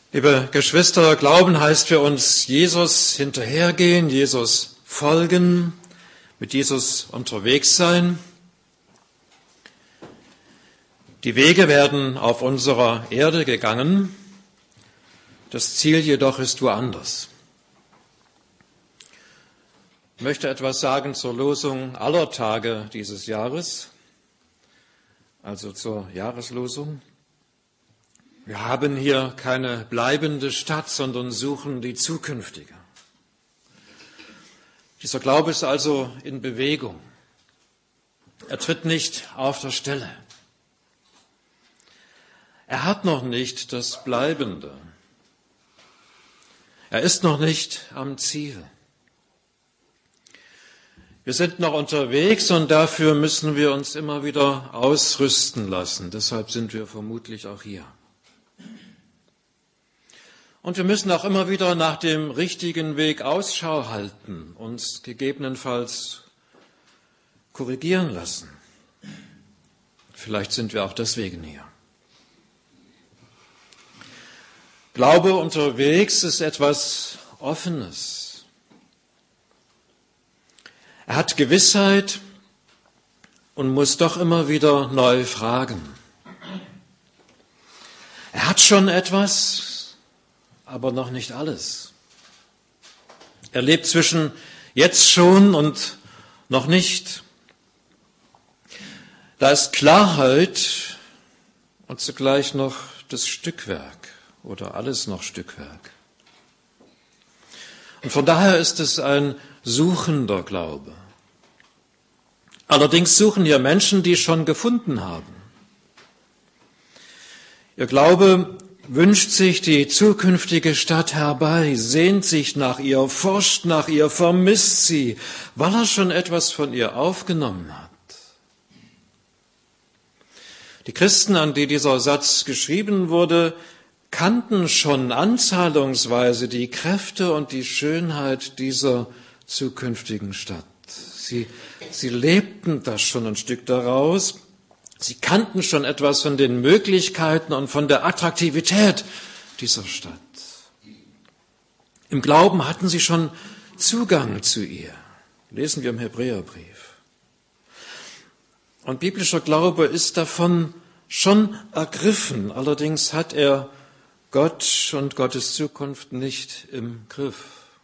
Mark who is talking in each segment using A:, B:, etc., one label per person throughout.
A: Liebe Geschwister, Glauben heißt für uns Jesus hinterhergehen, Jesus folgen, mit Jesus unterwegs sein. Die Wege werden auf unserer Erde gegangen, das Ziel jedoch ist woanders. Ich möchte etwas sagen zur Losung aller Tage dieses Jahres, also zur Jahreslosung. Wir haben hier keine bleibende Stadt, sondern suchen die zukünftige. Dieser Glaube ist also in Bewegung. Er tritt nicht auf der Stelle. Er hat noch nicht das Bleibende. Er ist noch nicht am Ziel. Wir sind noch unterwegs und dafür müssen wir uns immer wieder ausrüsten lassen. Deshalb sind wir vermutlich auch hier. Und wir müssen auch immer wieder nach dem richtigen Weg Ausschau halten, uns gegebenenfalls korrigieren lassen. Vielleicht sind wir auch deswegen hier. Glaube unterwegs ist etwas Offenes. Er hat Gewissheit und muss doch immer wieder neu fragen. Er hat schon etwas, aber noch nicht alles. Er lebt zwischen jetzt schon und noch nicht. Da ist Klarheit und zugleich noch das Stückwerk oder alles noch Stückwerk. Und von daher ist es ein suchender Glaube. Allerdings suchen hier Menschen, die schon gefunden haben. Ihr Glaube wünscht sich die zukünftige Stadt herbei, sehnt sich nach ihr, forscht nach ihr, vermisst sie, weil er schon etwas von ihr aufgenommen hat. Die Christen, an die dieser Satz geschrieben wurde, kannten schon anzahlungsweise die Kräfte und die Schönheit dieser zukünftigen Stadt. Sie lebten das schon ein Stück daraus. Sie kannten schon etwas von den Möglichkeiten und von der Attraktivität dieser Stadt. Im Glauben hatten sie schon Zugang zu ihr. Lesen wir im Hebräerbrief. Und biblischer Glaube ist davon schon ergriffen. Allerdings hat er Gott und Gottes Zukunft nicht im Griff.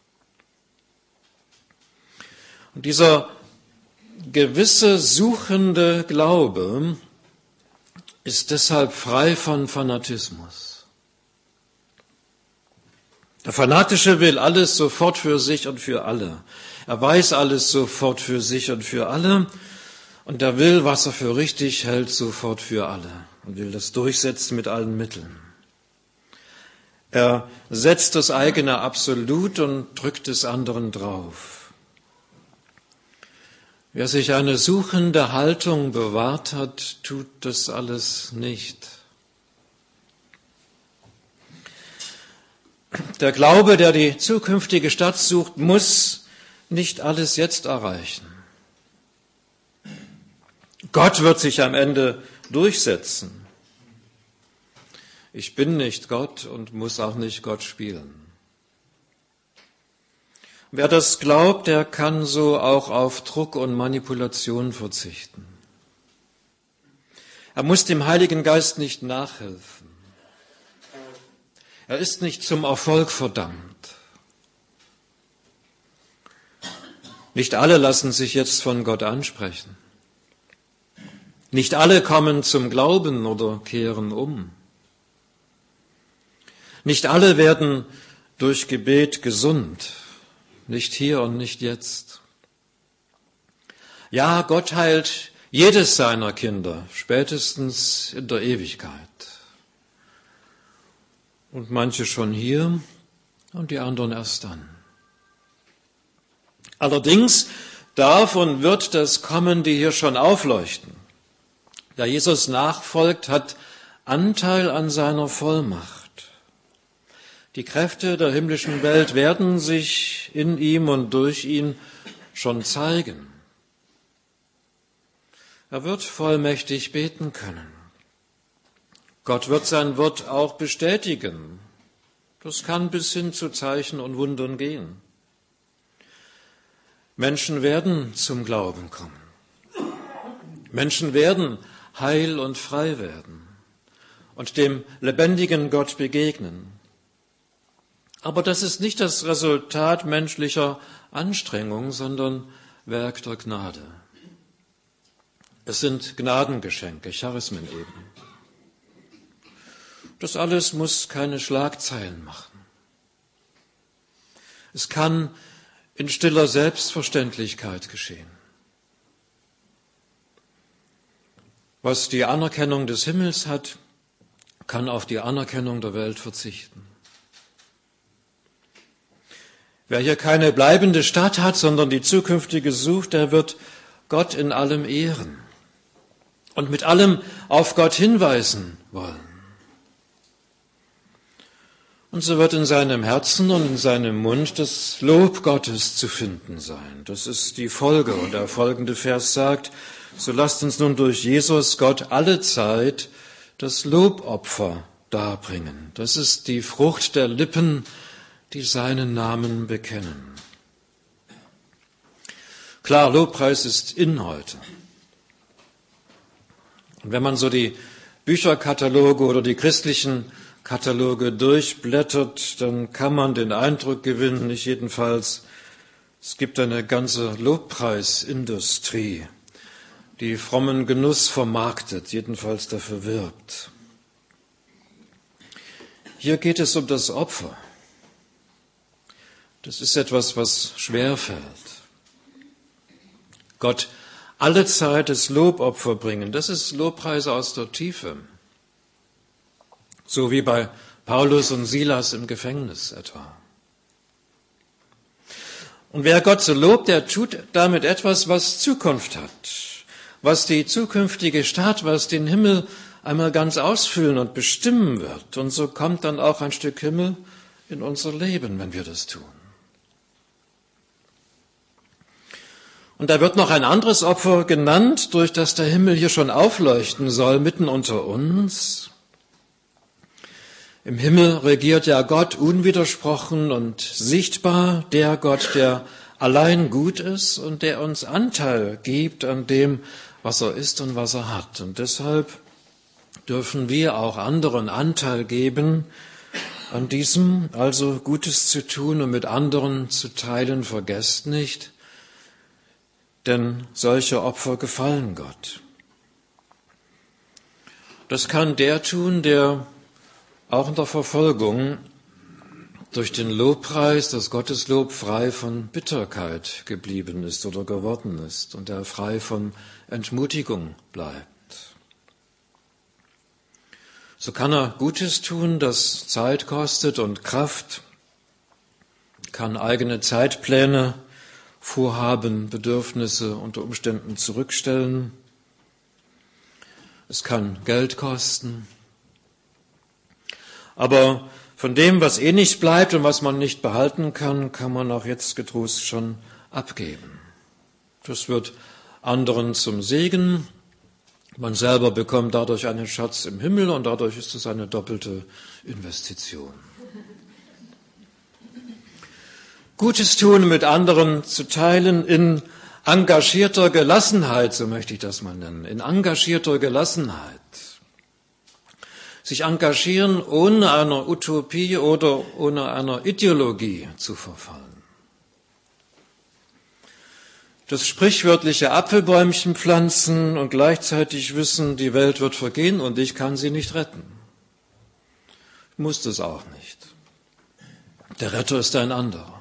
A: Und dieser gewisse suchende Glaube ist deshalb frei von Fanatismus. Der Fanatische will alles sofort für sich und für alle. Er weiß alles sofort für sich und für alle. Und er will, was er für richtig hält, sofort für alle. Und will das durchsetzen mit allen Mitteln. Er setzt das eigene Absolut und drückt des anderen drauf. Wer sich eine suchende Haltung bewahrt hat, tut das alles nicht. Der Glaube, der die zukünftige Stadt sucht, muss nicht alles jetzt erreichen. Gott wird sich am Ende durchsetzen. Ich bin nicht Gott und muss auch nicht Gott spielen. Wer das glaubt, der kann so auch auf Druck und Manipulation verzichten. Er muss dem Heiligen Geist nicht nachhelfen. Er ist nicht zum Erfolg verdammt. Nicht alle lassen sich jetzt von Gott ansprechen. Nicht alle kommen zum Glauben oder kehren um. Nicht alle werden durch Gebet gesund. Nicht hier und nicht jetzt. Ja, Gott heilt jedes seiner Kinder, spätestens in der Ewigkeit. Und manche schon hier und die anderen erst dann. Allerdings darf und wird das kommen, die hier schon aufleuchten. Wer Jesus nachfolgt, hat Anteil an seiner Vollmacht. Die Kräfte der himmlischen Welt werden sich in ihm und durch ihn schon zeigen. Er wird vollmächtig beten können. Gott wird sein Wort auch bestätigen. Das kann bis hin zu Zeichen und Wundern gehen. Menschen werden zum Glauben kommen. Menschen werden heil und frei werden und dem lebendigen Gott begegnen. Aber das ist nicht das Resultat menschlicher Anstrengung, sondern Werk der Gnade. Es sind Gnadengeschenke, Charismen eben. Das alles muss keine Schlagzeilen machen. Es kann in stiller Selbstverständlichkeit geschehen. Was die Anerkennung des Himmels hat, kann auf die Anerkennung der Welt verzichten. Wer hier keine bleibende Stadt hat, sondern die zukünftige sucht, der wird Gott in allem ehren und mit allem auf Gott hinweisen wollen. Und so wird in seinem Herzen und in seinem Mund das Lob Gottes zu finden sein. Das ist die Folge. Und der folgende Vers sagt, so lasst uns nun durch Jesus Gott alle Zeit das Lobopfer darbringen. Das ist die Frucht der Lippen, die seinen Namen bekennen. Klar, Lobpreis ist in heute. Und wenn man so die Bücherkataloge oder die christlichen Kataloge durchblättert, dann kann man den Eindruck gewinnen, nicht jedenfalls, es gibt eine ganze Lobpreisindustrie, die frommen Genuss vermarktet, jedenfalls dafür wirbt. Hier geht es um das Opfer. Das ist etwas, was schwerfällt. Gott alle Zeit das Lobopfer bringen, das ist Lobpreis aus der Tiefe. So wie bei Paulus und Silas im Gefängnis etwa. Und wer Gott so lobt, der tut damit etwas, was Zukunft hat, was die zukünftige Stadt, was den Himmel einmal ganz ausfüllen und bestimmen wird. Und so kommt dann auch ein Stück Himmel in unser Leben, wenn wir das tun. Und da wird noch ein anderes Opfer genannt, durch das der Himmel hier schon aufleuchten soll, mitten unter uns. Im Himmel regiert ja Gott unwidersprochen und sichtbar, der Gott, der allein gut ist und der uns Anteil gibt an dem, was er ist und was er hat. Und deshalb dürfen wir auch anderen Anteil geben an diesem, also Gutes zu tun und mit anderen zu teilen, vergesst nicht, denn solche Opfer gefallen Gott. Das kann der tun, der auch in der Verfolgung durch den Lobpreis, das Gotteslob, frei von Bitterkeit geblieben ist oder geworden ist und der frei von Entmutigung bleibt. So kann er Gutes tun, das Zeit kostet und Kraft, kann eigene Zeitpläne, Vorhaben, Bedürfnisse unter Umständen zurückstellen. Es kann Geld kosten. Aber von dem, was eh nicht bleibt und was man nicht behalten kann, kann man auch jetzt getrost schon abgeben. Das wird anderen zum Segen. Man selber bekommt dadurch einen Schatz im Himmel und dadurch ist es eine doppelte Investition. Gutes tun, mit anderen zu teilen in engagierter Gelassenheit, so möchte ich das mal nennen, in engagierter Gelassenheit. Sich engagieren, ohne einer Utopie oder ohne einer Ideologie zu verfallen. Das sprichwörtliche Apfelbäumchen pflanzen und gleichzeitig wissen, die Welt wird vergehen und ich kann sie nicht retten. Muss das auch nicht. Der Retter ist ein anderer.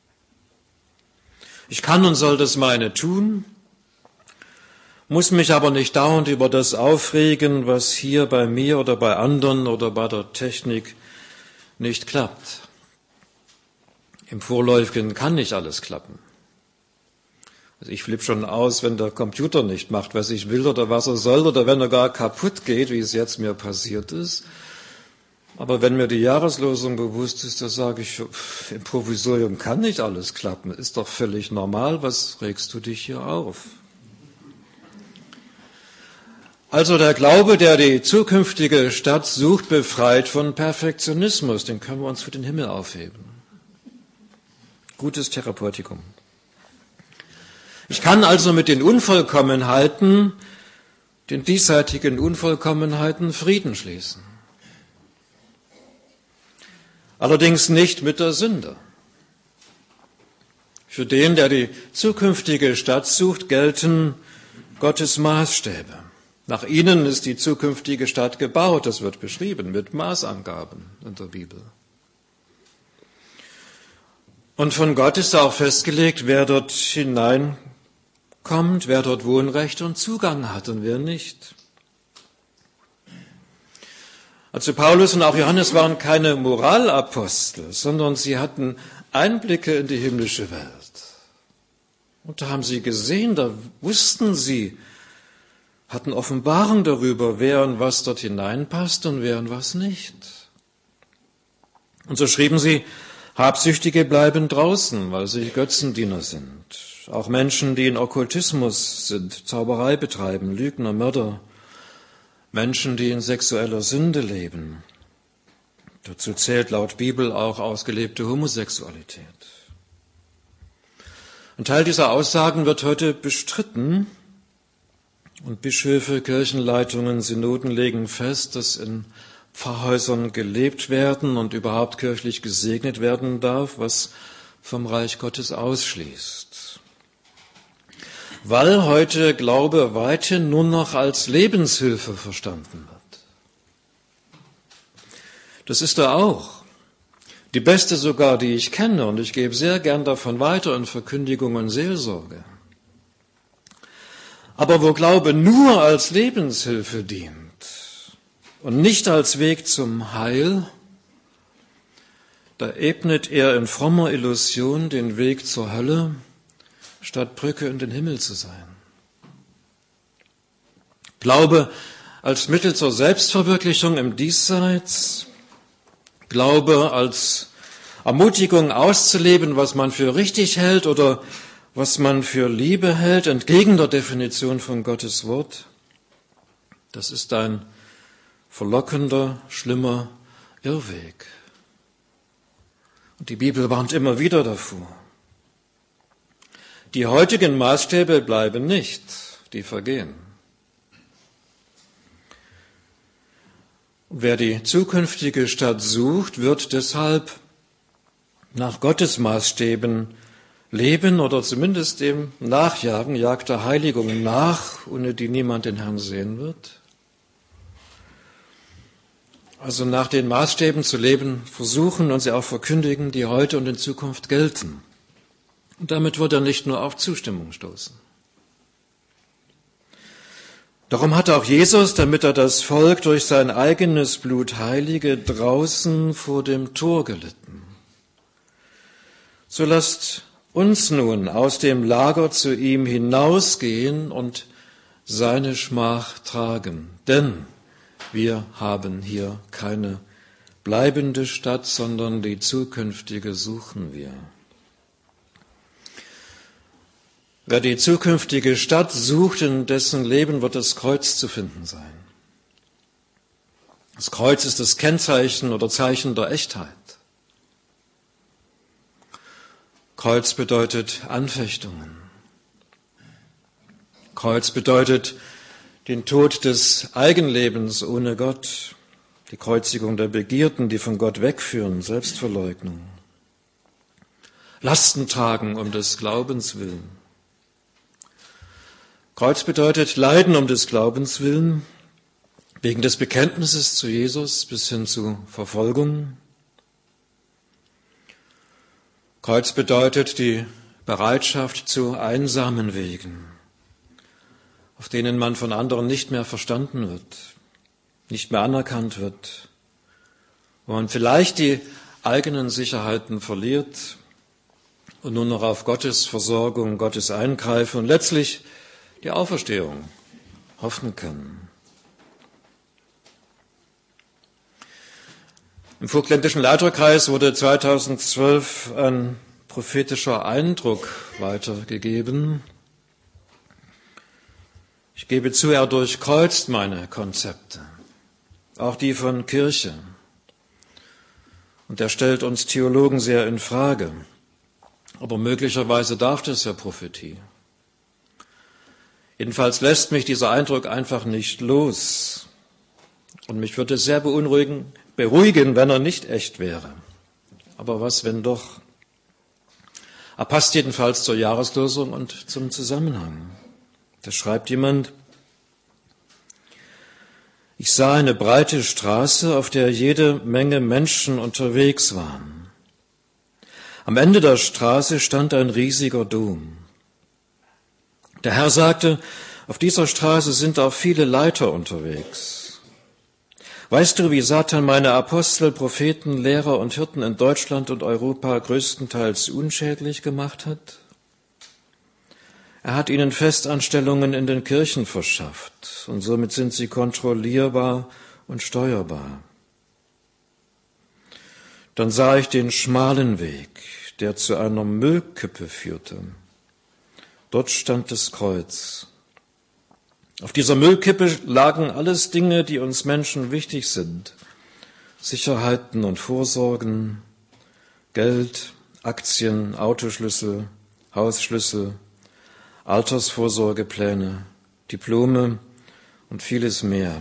A: Ich kann und soll das meine tun, muss mich aber nicht dauernd über das aufregen, was hier bei mir oder bei anderen oder bei der Technik nicht klappt. Im Vorläufigen kann nicht alles klappen. Also ich flippe schon aus, wenn der Computer nicht macht, was ich will oder was er soll, oder wenn er gar kaputt geht, wie es jetzt mir passiert ist. Aber wenn mir die Jahreslosung bewusst ist, da sage ich, im Provisorium kann nicht alles klappen. Ist doch völlig normal. Was regst du dich hier auf? Also der Glaube, der die zukünftige Stadt sucht, befreit von Perfektionismus. Den können wir uns für den Himmel aufheben. Gutes Therapeutikum. Ich kann also mit den Unvollkommenheiten, den diesseitigen Unvollkommenheiten Frieden schließen. Allerdings nicht mit der Sünde. Für den, der die zukünftige Stadt sucht, gelten Gottes Maßstäbe. Nach ihnen ist die zukünftige Stadt gebaut, das wird beschrieben mit Maßangaben in der Bibel. Und von Gott ist auch festgelegt, wer dort hineinkommt, wer dort Wohnrecht und Zugang hat und wer nicht. Also Paulus und auch Johannes waren keine Moralapostel, sondern sie hatten Einblicke in die himmlische Welt. Und da haben sie gesehen, da wussten sie, hatten Offenbarung darüber, wer und was dort hineinpasst und wer und was nicht. Und so schrieben sie, Habsüchtige bleiben draußen, weil sie Götzendiener sind. Auch Menschen, die in Okkultismus sind, Zauberei betreiben, Lügner, Mörder. Menschen, die in sexueller Sünde leben. Dazu zählt laut Bibel auch ausgelebte Homosexualität. Ein Teil dieser Aussagen wird heute bestritten. Und Bischöfe, Kirchenleitungen, Synoden legen fest, dass in Pfarrhäusern gelebt werden und überhaupt kirchlich gesegnet werden darf, was vom Reich Gottes ausschließt. Weil heute Glaube weithin nur noch als Lebenshilfe verstanden wird. Das ist er auch. Die beste sogar, die ich kenne, und ich gebe sehr gern davon weiter in Verkündigung und Seelsorge. Aber wo Glaube nur als Lebenshilfe dient und nicht als Weg zum Heil, da ebnet er in frommer Illusion den Weg zur Hölle, statt Brücke in den Himmel zu sein. Glaube als Mittel zur Selbstverwirklichung im Diesseits, Glaube als Ermutigung auszuleben, was man für richtig hält oder was man für Liebe hält, entgegen der Definition von Gottes Wort, das ist ein verlockender, schlimmer Irrweg. Und die Bibel warnt immer wieder davor. Die heutigen Maßstäbe bleiben nicht, die vergehen. Und wer die zukünftige Stadt sucht, wird deshalb nach Gottes Maßstäben leben oder zumindest dem nachjagen, jagt der Heiligung nach, ohne die niemand den Herrn sehen wird. Also nach den Maßstäben zu leben, versuchen und sie auch verkündigen, die heute und in Zukunft gelten. Und damit wird er nicht nur auf Zustimmung stoßen. Darum hat auch Jesus, damit er das Volk durch sein eigenes Blut heilige, draußen vor dem Tor gelitten. So lasst uns nun aus dem Lager zu ihm hinausgehen und seine Schmach tragen. Denn wir haben hier keine bleibende Stadt, sondern die zukünftige suchen wir. Wer die zukünftige Stadt sucht, in dessen Leben wird das Kreuz zu finden sein. Das Kreuz ist das Kennzeichen oder Zeichen der Echtheit. Kreuz bedeutet Anfechtungen. Kreuz bedeutet den Tod des Eigenlebens ohne Gott, die Kreuzigung der Begierden, die von Gott wegführen, Selbstverleugnung. Lasten tragen um des Glaubens willen. Kreuz bedeutet Leiden um des Glaubens willen, wegen des Bekenntnisses zu Jesus bis hin zu Verfolgung. Kreuz bedeutet die Bereitschaft zu einsamen Wegen, auf denen man von anderen nicht mehr verstanden wird, nicht mehr anerkannt wird, wo man vielleicht die eigenen Sicherheiten verliert und nur noch auf Gottes Versorgung, Gottes Eingreifen und letztlich die Auferstehung hoffen kann. Im Vogtländischen Leiterkreis wurde 2012 ein prophetischer Eindruck weitergegeben. Ich gebe zu, er durchkreuzt meine Konzepte, auch die von Kirche. Und er stellt uns Theologen sehr in Frage. Aber möglicherweise darf das ja Prophetie. Jedenfalls lässt mich dieser Eindruck einfach nicht los. Und mich würde es sehr beruhigen, wenn er nicht echt wäre. Aber was, wenn doch? Er passt jedenfalls zur Jahreslosung und zum Zusammenhang. Da schreibt jemand: Ich sah eine breite Straße, auf der jede Menge Menschen unterwegs waren. Am Ende der Straße stand ein riesiger Dom. Der Herr sagte, auf dieser Straße sind auch viele Leiter unterwegs. Weißt du, wie Satan meine Apostel, Propheten, Lehrer und Hirten in Deutschland und Europa größtenteils unschädlich gemacht hat? Er hat ihnen Festanstellungen in den Kirchen verschafft und somit sind sie kontrollierbar und steuerbar. Dann sah ich den schmalen Weg, der zu einer Müllkippe führte. Dort stand das Kreuz. Auf dieser Müllkippe lagen alles Dinge, die uns Menschen wichtig sind. Sicherheiten und Vorsorgen, Geld, Aktien, Autoschlüssel, Hausschlüssel, Altersvorsorgepläne, Diplome und vieles mehr.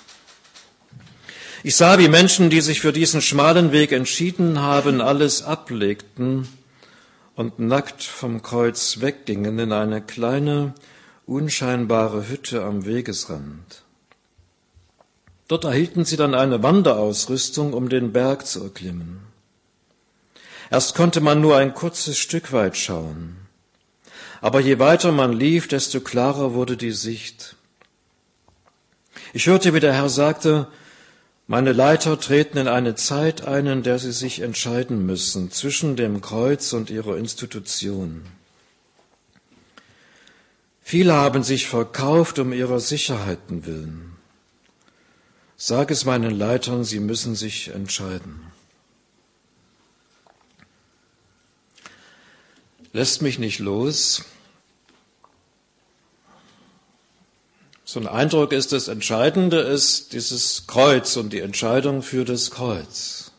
A: Ich sah, wie Menschen, die sich für diesen schmalen Weg entschieden haben, alles ablegten und nackt vom Kreuz weggingen in eine kleine, unscheinbare Hütte am Wegesrand. Dort erhielten sie dann eine Wanderausrüstung, um den Berg zu erklimmen. Erst konnte man nur ein kurzes Stück weit schauen. Aber je weiter man lief, desto klarer wurde die Sicht. Ich hörte, wie der Herr sagte, meine Leiter treten in eine Zeit ein, in der sie sich entscheiden müssen zwischen dem Kreuz und ihrer Institution. Viele haben sich verkauft um ihrer Sicherheiten willen. Sag es meinen Leitern, sie müssen sich entscheiden. Lässt mich nicht los. So ein Eindruck ist, das Entscheidende ist dieses Kreuz und die Entscheidung für das Kreuz.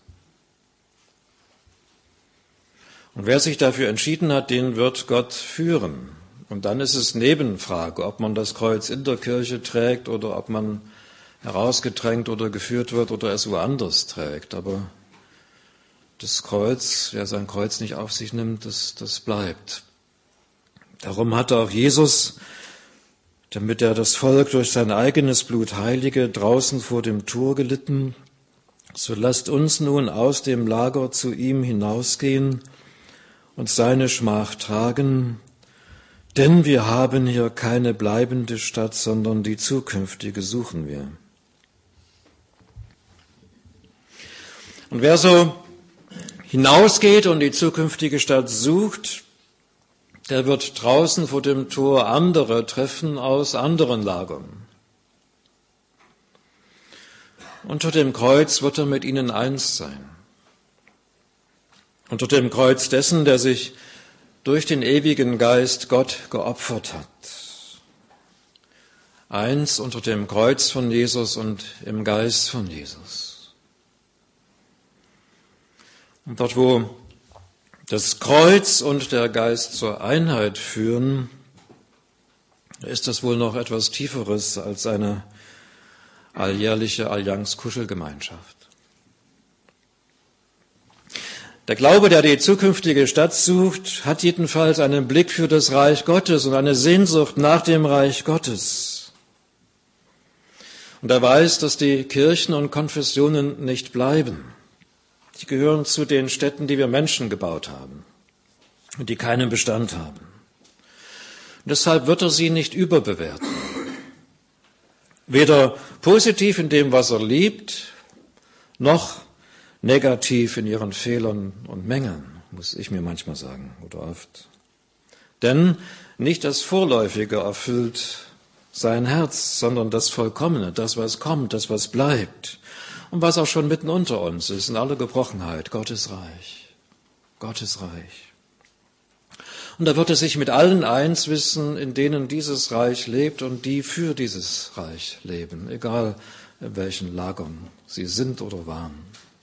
A: Und wer sich dafür entschieden hat, den wird Gott führen. Und dann ist es Nebenfrage, ob man das Kreuz in der Kirche trägt oder ob man herausgedrängt oder geführt wird oder es woanders trägt. Aber das Kreuz, wer sein Kreuz nicht auf sich nimmt, das bleibt. Darum hat auch Jesus, damit er das Volk durch sein eigenes Blut heilige, draußen vor dem Tor gelitten. So lasst uns nun aus dem Lager zu ihm hinausgehen und seine Schmach tragen, denn wir haben hier keine bleibende Stadt, sondern die zukünftige suchen wir. Und wer so hinausgeht und die zukünftige Stadt sucht, der wird draußen vor dem Tor andere treffen aus anderen Lagern. Unter dem Kreuz wird er mit ihnen eins sein. Unter dem Kreuz dessen, der sich durch den ewigen Geist Gott geopfert hat. Eins unter dem Kreuz von Jesus und im Geist von Jesus. Und dort, wo das Kreuz und der Geist zur Einheit führen, ist das wohl noch etwas Tieferes als eine alljährliche Allianz-Kuschelgemeinschaft. Der Glaube, der die zukünftige Stadt sucht, hat jedenfalls einen Blick für das Reich Gottes und eine Sehnsucht nach dem Reich Gottes. Und er weiß, dass die Kirchen und Konfessionen nicht bleiben. Die gehören zu den Städten, die wir Menschen gebaut haben und die keinen Bestand haben. Und deshalb wird er sie nicht überbewerten. Weder positiv in dem, was er liebt, noch negativ in ihren Fehlern und Mängeln, muss ich mir manchmal sagen oder oft. Denn nicht das Vorläufige erfüllt sein Herz, sondern das Vollkommene, das, was kommt, das, was bleibt. Und was auch schon mitten unter uns ist, in aller Gebrochenheit, Gottes Reich. Gottes Reich. Und da wird er sich mit allen eins wissen, in denen dieses Reich lebt und die für dieses Reich leben, egal in welchen Lagern sie sind oder waren.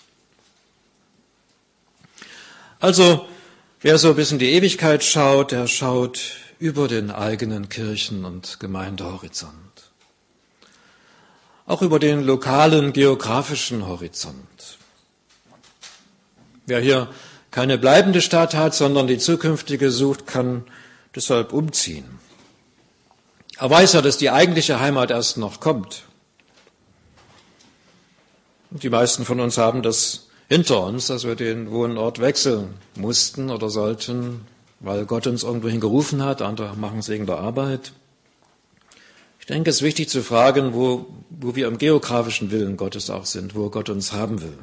A: Also, wer so bis in die Ewigkeit schaut, der schaut über den eigenen Kirchen- und Gemeindehorizont. Auch über den lokalen geografischen Horizont. Wer hier keine bleibende Stadt hat, sondern die zukünftige sucht, kann deshalb umziehen. Er weiß ja, dass die eigentliche Heimat erst noch kommt. Und die meisten von uns haben das hinter uns, dass wir den Wohnort wechseln mussten oder sollten, weil Gott uns irgendwohin gerufen hat, andere machen es wegen der Arbeit. Ich denke, es ist wichtig zu fragen, wo wir im geografischen Willen Gottes auch sind, wo Gott uns haben will.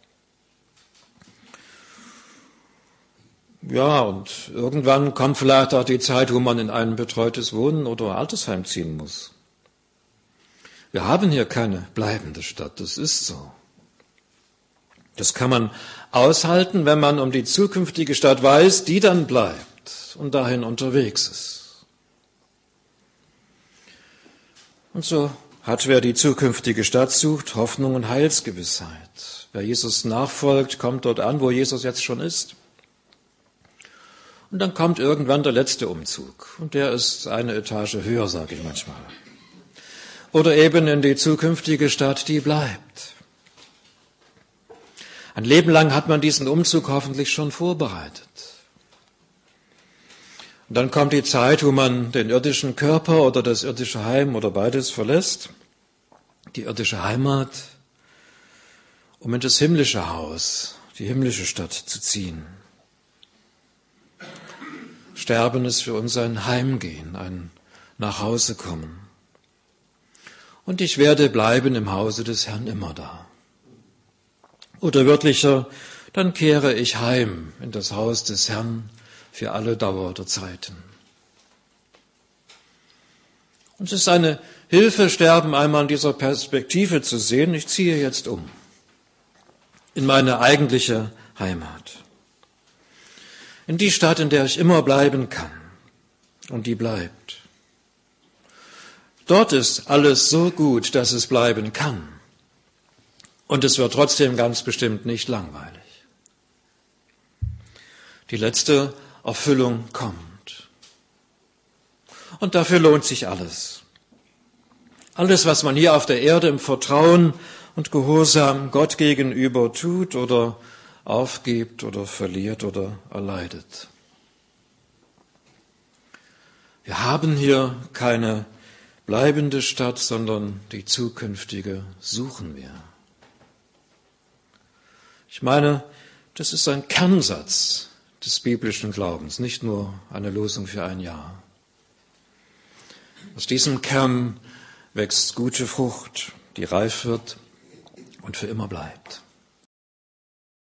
A: Ja, und irgendwann kommt vielleicht auch die Zeit, wo man in ein betreutes Wohnen oder Altersheim ziehen muss. Wir haben hier keine bleibende Stadt, das ist so. Das kann man aushalten, wenn man um die zukünftige Stadt weiß, die dann bleibt und dahin unterwegs ist. Und so hat, wer die zukünftige Stadt sucht, Hoffnung und Heilsgewissheit. Wer Jesus nachfolgt, kommt dort an, wo Jesus jetzt schon ist. Und dann kommt irgendwann der letzte Umzug. Und der ist eine Etage höher, sage ich manchmal. Oder eben in die zukünftige Stadt, die bleibt. Ein Leben lang hat man diesen Umzug hoffentlich schon vorbereitet. Und dann kommt die Zeit, wo man den irdischen Körper oder das irdische Heim oder beides verlässt, die irdische Heimat, um in das himmlische Haus, die himmlische Stadt zu ziehen. Sterben ist für uns ein Heimgehen, ein Nachhausekommen. Und ich werde bleiben im Hause des Herrn immer da. Oder wörtlicher, dann kehre ich heim in das Haus des Herrn für alle Dauer der Zeiten. Und es ist eine Hilfe, Sterben einmal in dieser Perspektive zu sehen. Ich ziehe jetzt um in meine eigentliche Heimat. In die Stadt, in der ich immer bleiben kann. Und die bleibt. Dort ist alles so gut, dass es bleiben kann. Und es wird trotzdem ganz bestimmt nicht langweilig. Die letzte Erfüllung kommt. Und dafür lohnt sich alles. Alles, was man hier auf der Erde im Vertrauen und Gehorsam Gott gegenüber tut oder aufgibt oder verliert oder erleidet. Wir haben hier keine bleibende Stadt, sondern die zukünftige suchen wir. Ich meine, das ist ein Kernsatz des biblischen Glaubens, nicht nur eine Losung für ein Jahr. Aus diesem Kern wächst gute Frucht, die reif wird und für immer bleibt.